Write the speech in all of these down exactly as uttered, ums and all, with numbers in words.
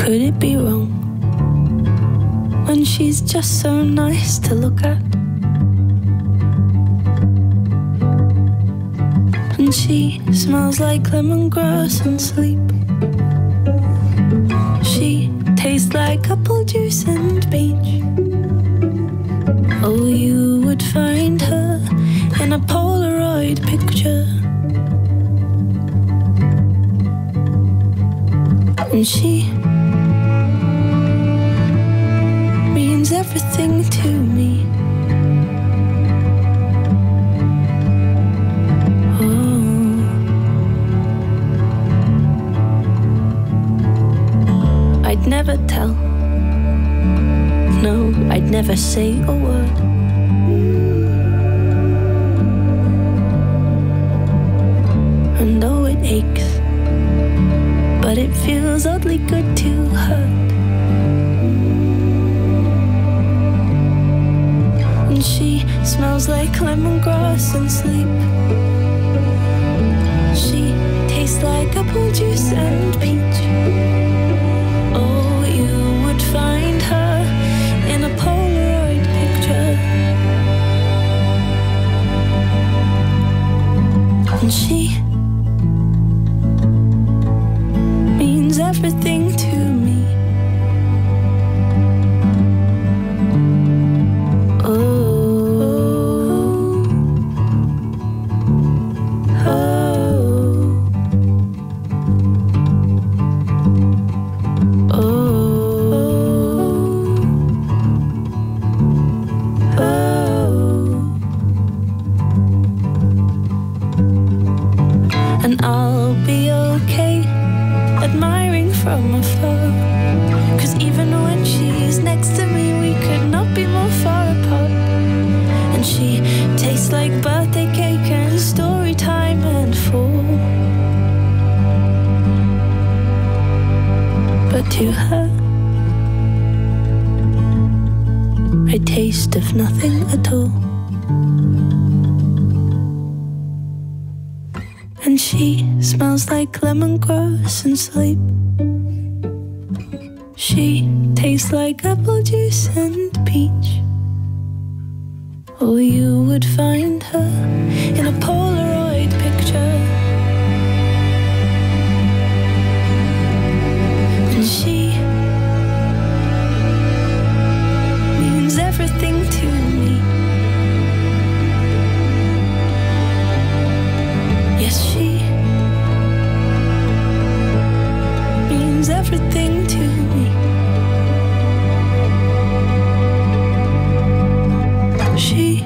Could it be wrong when she's just so nice to look at? And she smells like lemongrass and sleep. She tastes like apple juice and beach. Oh, you would find her in a Polaroid picture. And she means everything to me. Oh, I'd never tell. No, I'd never say a word. And though it aches, but it feels oddly good to hurt. And she smells like lemongrass and sleep. She tastes like apple juice and peach. Oh, you would find her in a Polaroid picture. And she means everything to me. Oh, oh, oh, oh. And I'll be okay admiring from afar, 'cause even when she's next to me we could not be more far apart. And she tastes like birthday cake and story time and fall. But to her I taste of nothing at all. And she smells like lemongrass and sleep. She tastes like apple juice and peach. Oh, you would find her in a Polaroid picture. And she means everything to me. Yes, she means everything to me. She,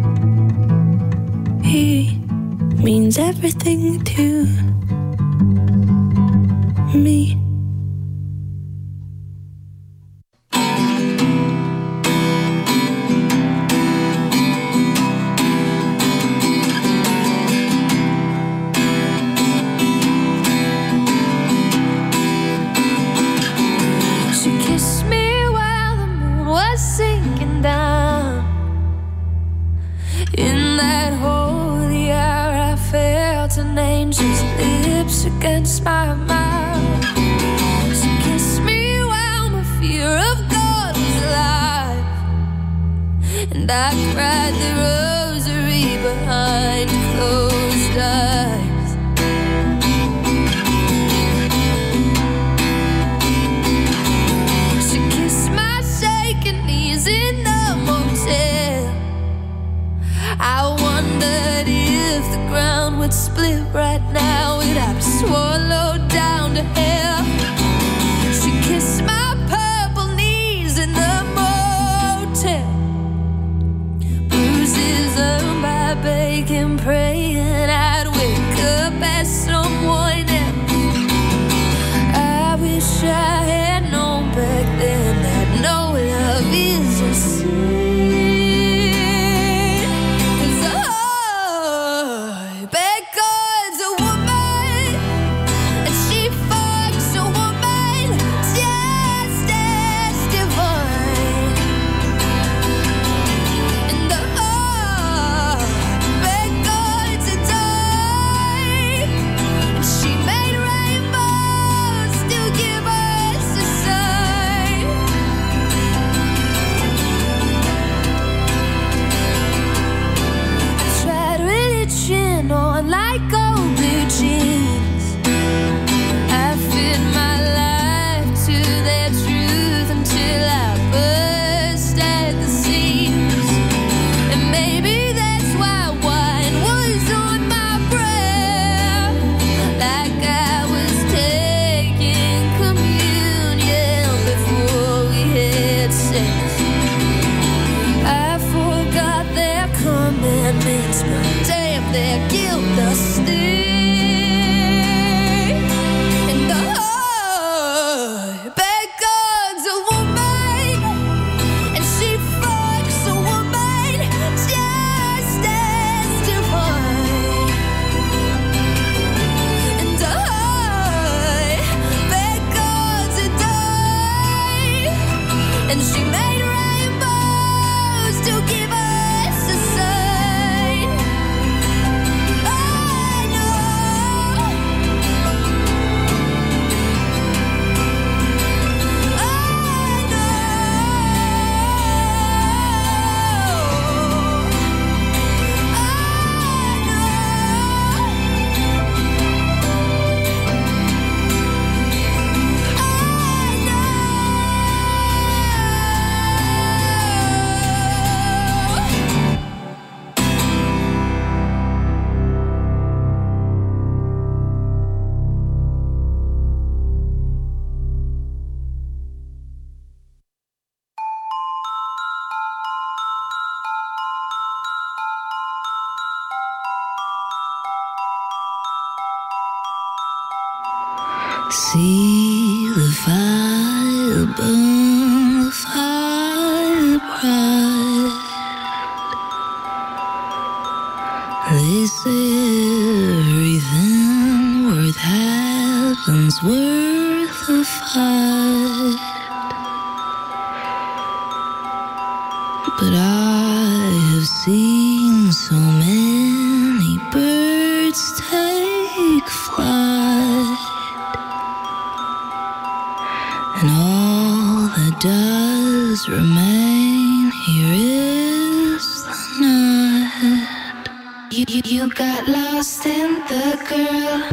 he means everything to me. Against my mouth, she kissed me while my fear of God was alive, and I cried the rosary behind closed eyes. She kissed my shaking knees in the motel. I wondered if the ground would split right now, would I be swallowed down to hell? She kissed my purple knees in the motel. Bruises on my bacon, praying I'd wake up as someone else. I wish I had known back then that no love is a sin. Cause oh, back God's a woman, and See the fire burn, the fire bright. They say everything worth having's worth a fight. But I have seen so many birds take flight, and all that does remain here is the night. You, you, you got lost in the girl.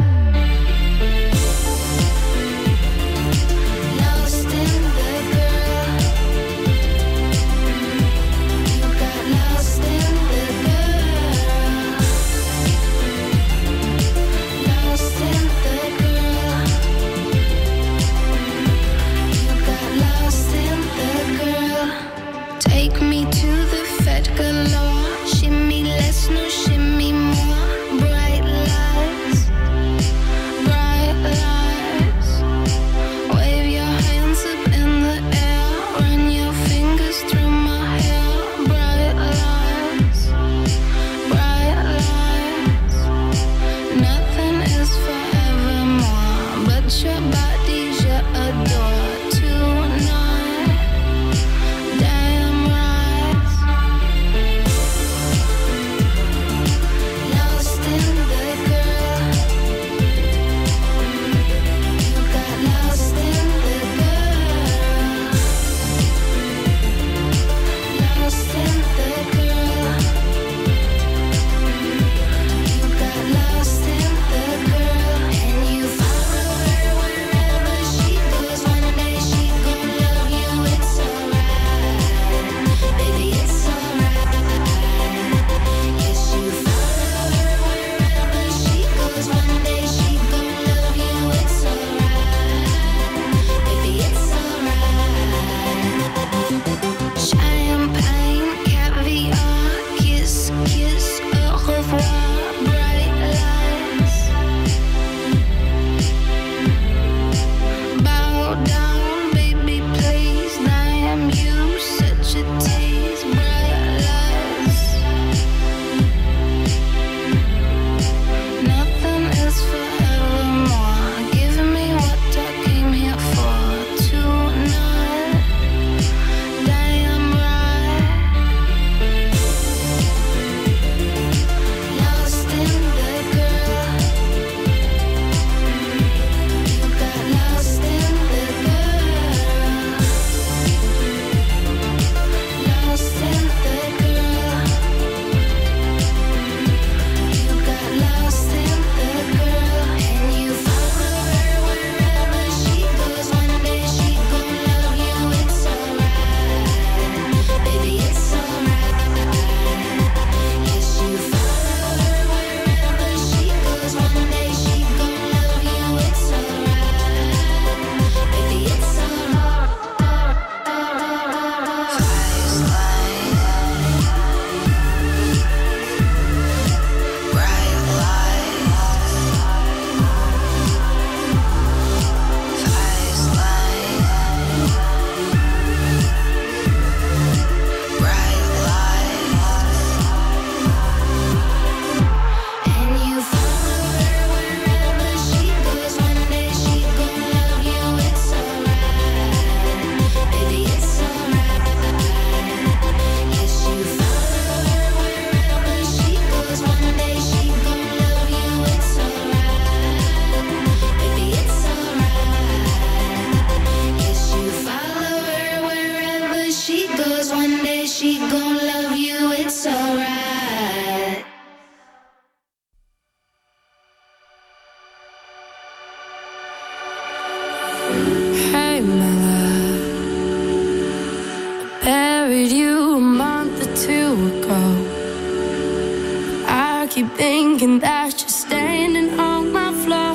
keep thinking that you're standing on my floor,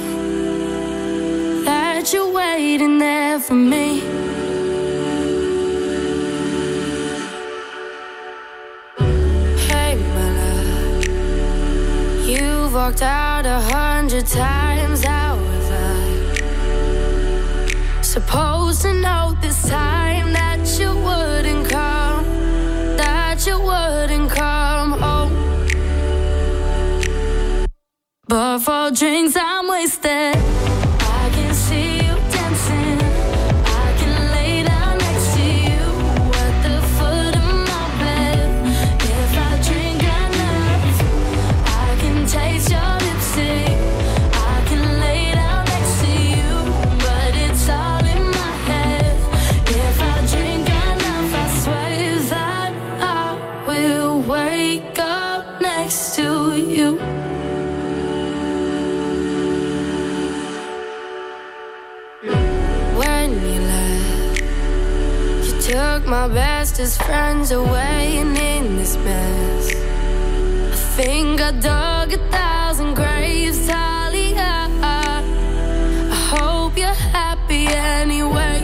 that you're waiting there for me. Hey, my love, you've walked out a hundred times. How have I Supposed to know this time that you wouldn't come, that you wouldn't come home. But for drinks I'm wasted. I can see you dancing. I can lay down next to you at the foot of my bed. If I drink enough, I can taste your lipstick. I can lay down next to you, but it's all in my head. If I drink enough, I swear that I will wake up next to you. When you left, you took my bestest friends away, and in this mess, I think I dug a thousand graves, Talia. I hope you're happy anyway.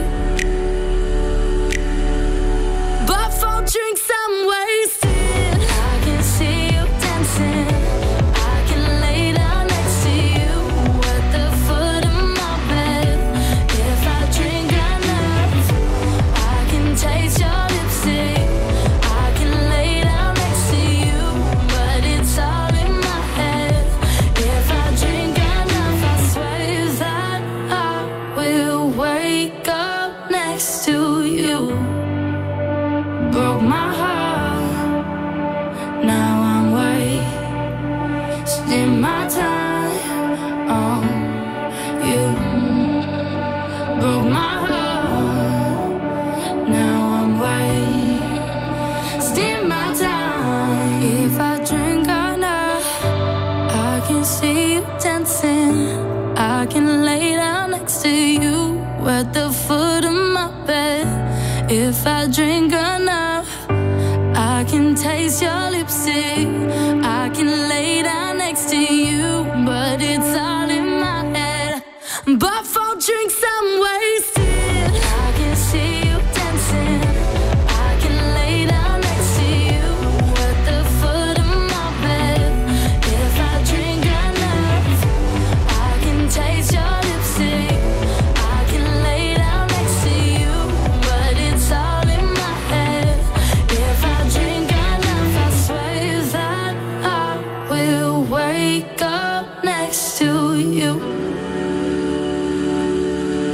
But for drinks I'm wasted. I can see you dancing. I can lay down next to you at the foot of my bed. If I drink enough, I can taste your lipstick. I can lay down next to you, but it's all in my head. If I drink enough, I swear that I will wake up next to you. Broke my heart, now I'm wasting my time on you. Broke my heart, now I'm wasting my time. If I drink enough, I can see you dancing. I can lay down next to you at the foot of my bed. If I drink enough, I can taste your lipstick. I can lay down next to you, but it's all in my head. But for drinks I'm wasted. I can see you dancing. I can lay down next to you at the foot of my bed. If I drink enough, I can taste your lipstick. I can lay down next to you, but it's all in my head. If I drink enough, I swear that I will wake up next to you.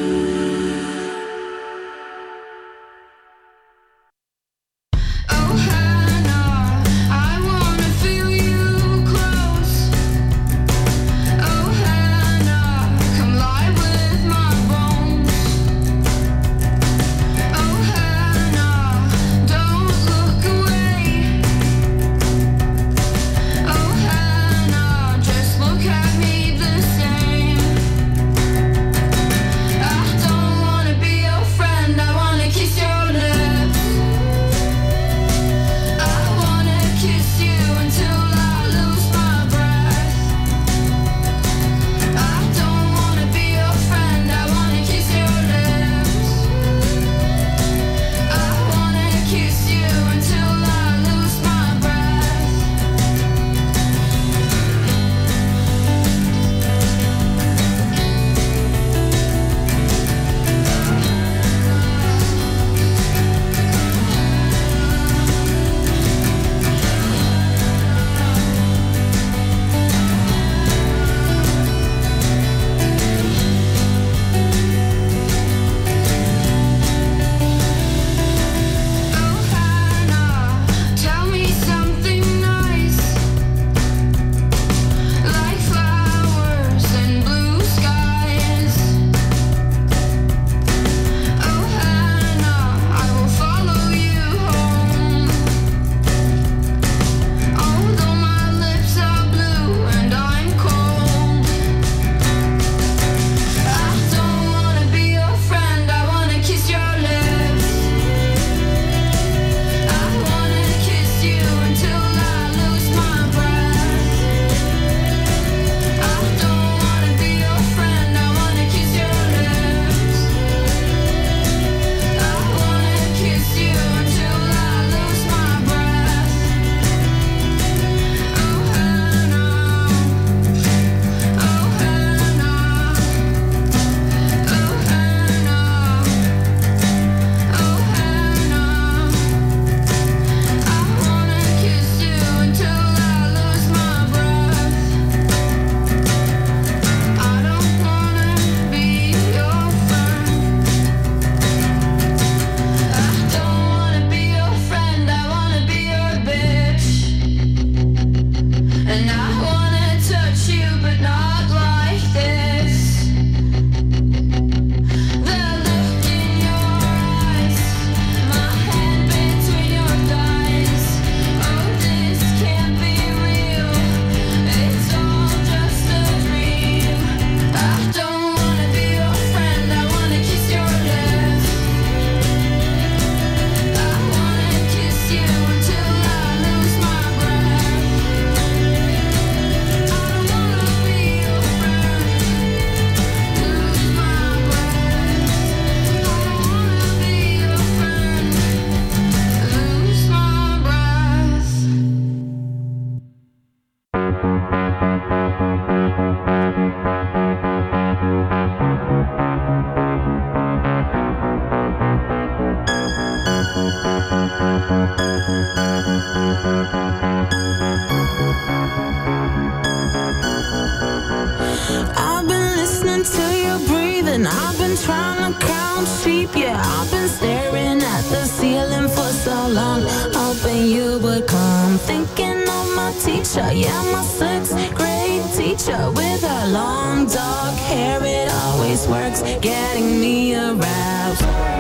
I've been listening to your breathing. I've been trying to count sheep. Yeah, I've been staring at the ceiling for so long, hoping you would come. Thinking of my teacher, yeah, my sixth grade teacher with her long dark hair. It always works, getting me aroused.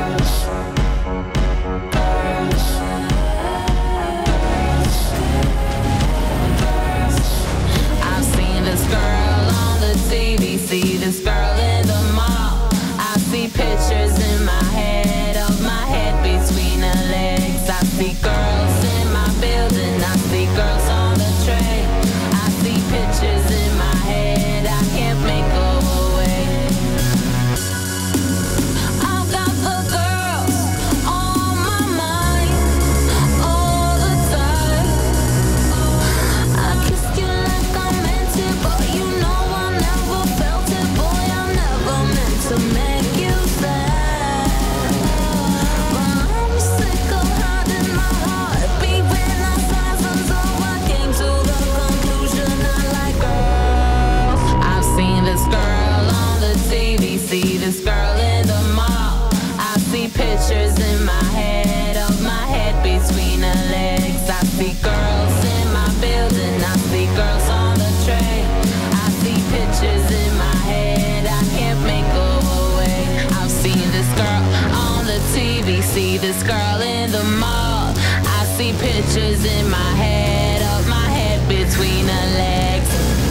I've seen this girl on the T V, see this girl in the mall. I see pictures in my head, of my head between her legs. I see girls in my building, I see girls on the train. I see pictures in my head, I can't make go away. I've got the girls on my mind all the time. I kissed you like I meant it, but you know I never felt it. Boy, I never meant to make you sad. But I'm sick of hiding my heart beat when I sign some, so I came to the conclusion I like girls. I've seen this girl on the T V, see this girl in the mall. I see pictures in my head, of my head between her legs. I see girls in my building, I see girls on the train. I see pictures in my head, I can't make go away. I've seen this girl on the T V, see this girl in the mall. I see pictures in my head, of my head between her legs.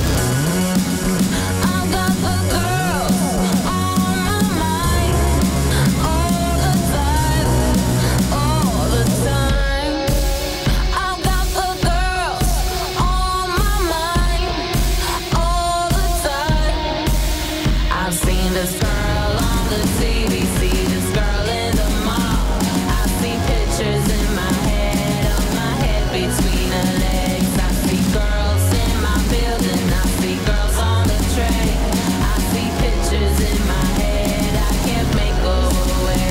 I've got the girls on my mind all the time, all the time. I've got the girls on my mind all the time. I've seen this girl on the T V, see this girl in the mall. I see pictures in my head, of my head between her legs. I see girls in my building, I see girls on the train. I see pictures in my head, I can't make go away.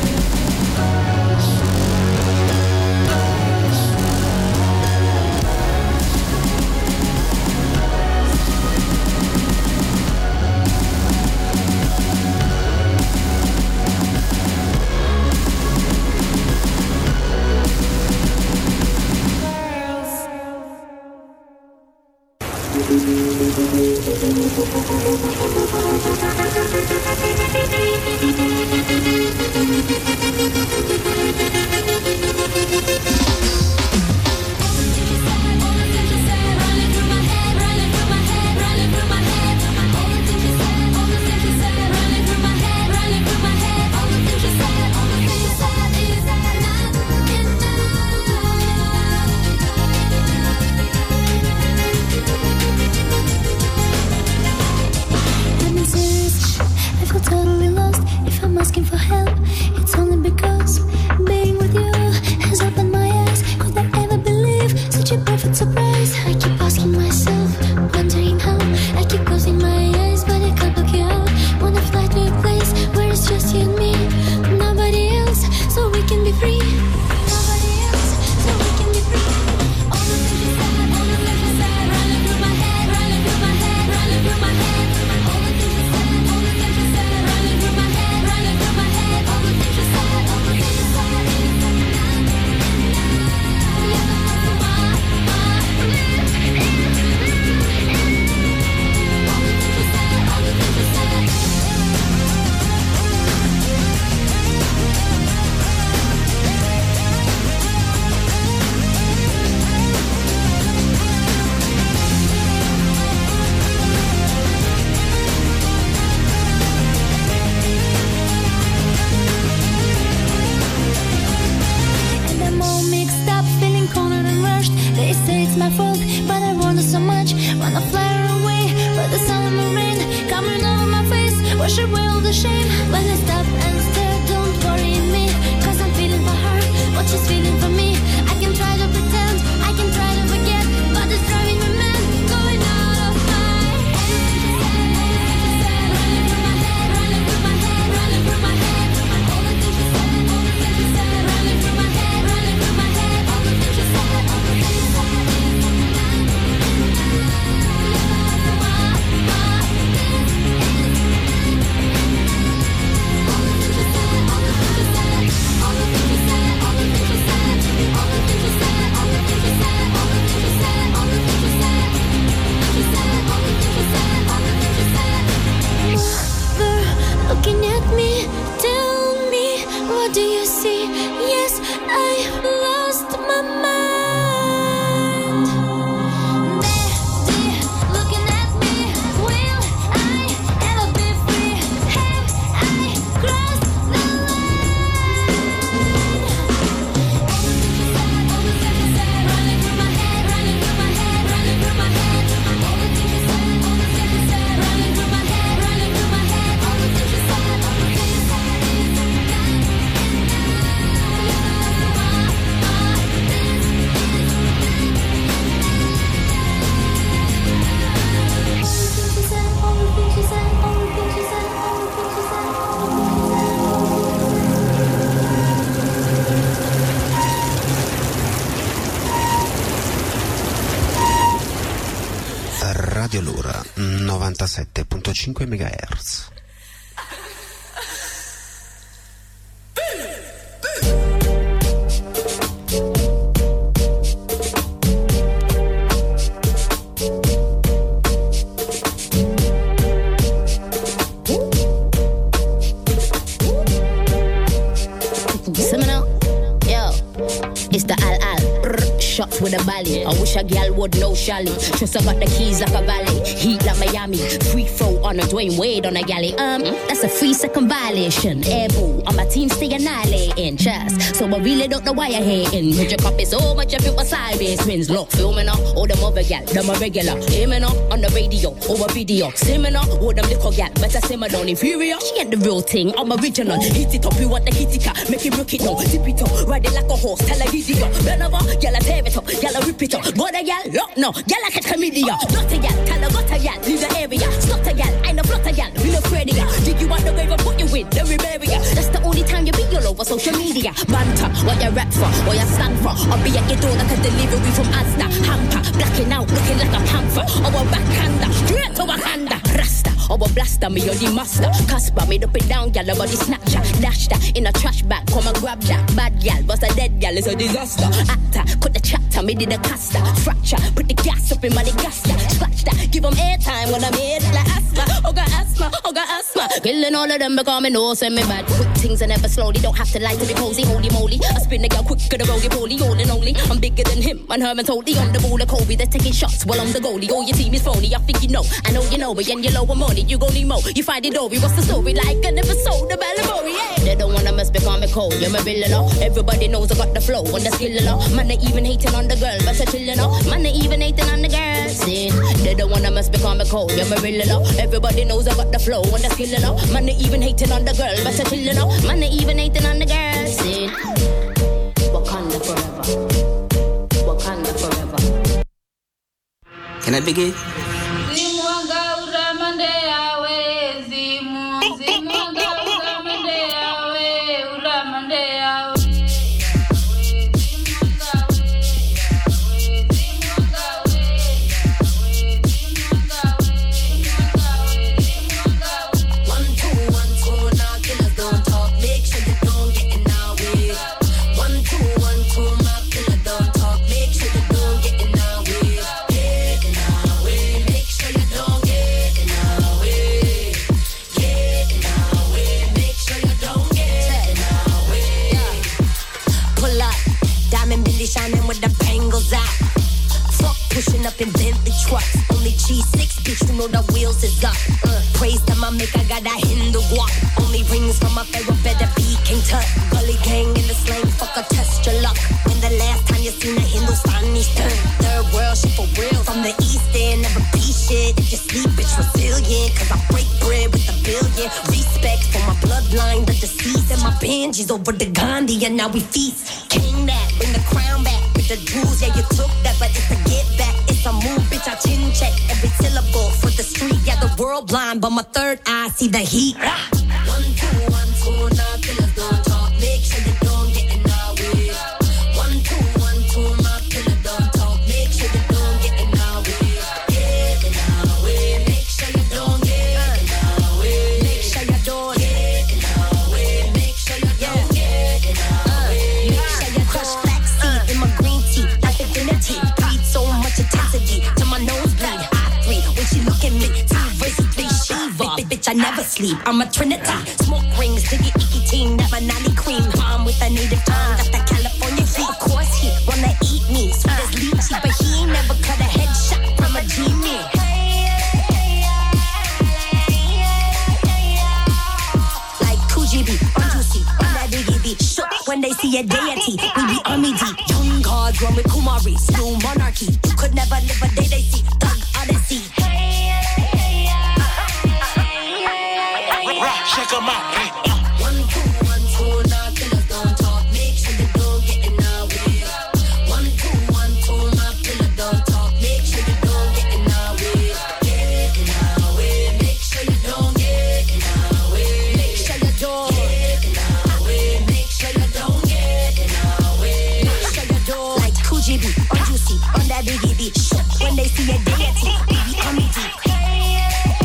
I've been serious, I feel totally lost. If I'm asking for help, it's only because being with you has opened my eyes. Could I ever believe such a perfect surprise? I keep asking myself, wondering how. I keep closing my eyes, but I can't block you out. Wanna fly to a place where it's just you and me, nobody else, so we can be free. Nobody else, so we can be free. All the things you said, all the things you said, running through my head, running through my head, running through my head. All the things you said, all the things you said, running through my head, running through my head. All the things you said, all the things you said. Yeah, that's my, my. All the things you said, all the things you said. And I'm all mixed up, feeling cornered and rushed. They say it's my fault, but I wonder so much. Wanna fly away, but the sun and the rain coming over my face, wash away all the shame. When I stop and stare, don't worry me, cause I'm feeling for her what she's feeling for me. I can try to pretend, I can try to forget, but it's driving me mad, going out of my head. Running through my head, running through my head, running through my head. All the things you said, all the things you said, running through my head, running through my head. All the things you said, all the things novantasette virgola cinque megahertz. It's the Al Al, brr, shots with a bally. I wish a gal would know Shally. Trust I got the keys like a valley. Heat like Miami, free throw on a Dwayne Wade on a galley. Um, that's a free second violation. Air boo, on my team stay annihilating. Chest, so I really don't know why you're hating. Would you copy so much if it was sideways twins? Look, filming up, all them other gal, them a regular. Aiming up on the radio, over video. Simming up, all them little gal, better simmer down. Inferior, she ain't the real thing, I'm original. Hit it up, you want the kitty cat, make it rock it down. Tip it up, ride it like a horse, tell her giddy up. Run over, y'all tear it up, y'all rip it up. Go to y'all, look no, y'all catch chlamydia. Not a y'all, tell her what a y'all, leave the area. Stop a y'all, ain't no flot a y'all, we no afraid of ya. Dig you out the grave and put you in, then we bury ya. That's the only time you be all over social media. Banter, what you rap for, what you stand for. I'll be at your door like a delivery from Asda. Hamper, blacking out, looking like a panther. Or a backhander, straight to Wakanda. Rasta, or a blaster, me or the master. Casper, made up and down, y'all body snatcher. Dash that in a trash bag, come and grab that. Bad gal, bust a dead gal, it's a disaster. Actor, cut the chapter, me did a caster. Fracture, put the gas up in my gaster. Scratch that, give them airtime when I'm here like asthma. Oh got asthma, oh got asthma. Killing all of them because me know send me bad. Quick things I never slowly, don't have to lie to be cozy. Holy moly, I spin the girl quicker than roly poly. All and only, I'm bigger than him and Herman totally on the ball of Kobe. They're taking shots while I'm the goalie. Oh your team is phony, I think you know. I know you know, but when you low money, you gon' need more. You find it over, what's the story like? I never sold the Bellabori, yeah. They don't wanna mess because me cold, you're my villain. Everybody knows I got the flow and the skill. Man, they even hating on the girl, but I chillin' up. Man, they even hating on the girl. See, they don't wanna mess because me cold, you're my villain. Everybody knows I got the flow and the skill. Man, they even hating on the girl, but I chillin' up. Man, they even hating on the girl. See, Wakanda forever. Wakanda forever. Can I begin? Shining with the bangles out. Fuck pushing up in Bentley trucks. Only G six, bitch, you know the wheels is up. Uh, praise to my make, I got that Hindu walk. Only rings from my favorite, better be King Tut. Gully gang in the slang, fuck a test your luck. When the last time you seen a Hindustani turn? Third world shit for real. From the east end, never be shit. If you sleep, bitch, resilient. Cause I break bread with a billion. Respect for my bloodline, the deceased. And my Benjis over the Gandhi, and now we feast. King that, bring the crown back. With the jewels, yeah, you took that, but it's a get back. It's a move, bitch, I chin check every syllable for the street. Yeah, the world blind, but my third eye see the heat. One, two, one, two, now killers don't talk. Make sure you don't get in our way. One, two, one, two, my killer don't talk. Make sure you don't get in our way. Get in our way. Make sure you don't get in our way. Make sure you don't get in our way. Make sure you don't get in our way. Make sure you crush flaxseed in my green tea, like divinity. Breathe so much intensity to my nosebleed. I three when she look at me. Two versus three Shiva. Bitch, I never sleep. I'm a trinity. Smoke rings, diggy icky team, never nanny cream. Palm with a native tongue, got that California heat. Of course he wanna eat me, sweet as lychee, but he ain't never cut a headshot from a genie. Like two G B, on juicy, on that diggy beat. Shook when they see a deity, we be army deep. Young gods run with Kumaris, new monarchy. You could never live a day they see. Thug Odyssey. Check 'em out. One, two, one, two, now killers don't talk. Make sure you don't get in our way. One, two, one, two, my killer don't talk. Make sure you don't get in our way. Get in our way. Make sure you don't get in our way. Make sure you don't get in our way. Make sure you don't get in our way. Make sure you don't. Like two G B, on juicy, on that biggie beat. Shook when they see a deity, we be army deep.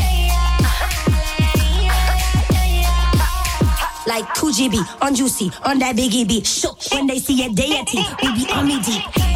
like two G B on Juicy, on that Biggie B. Shook when they see a deity, we be on me deep.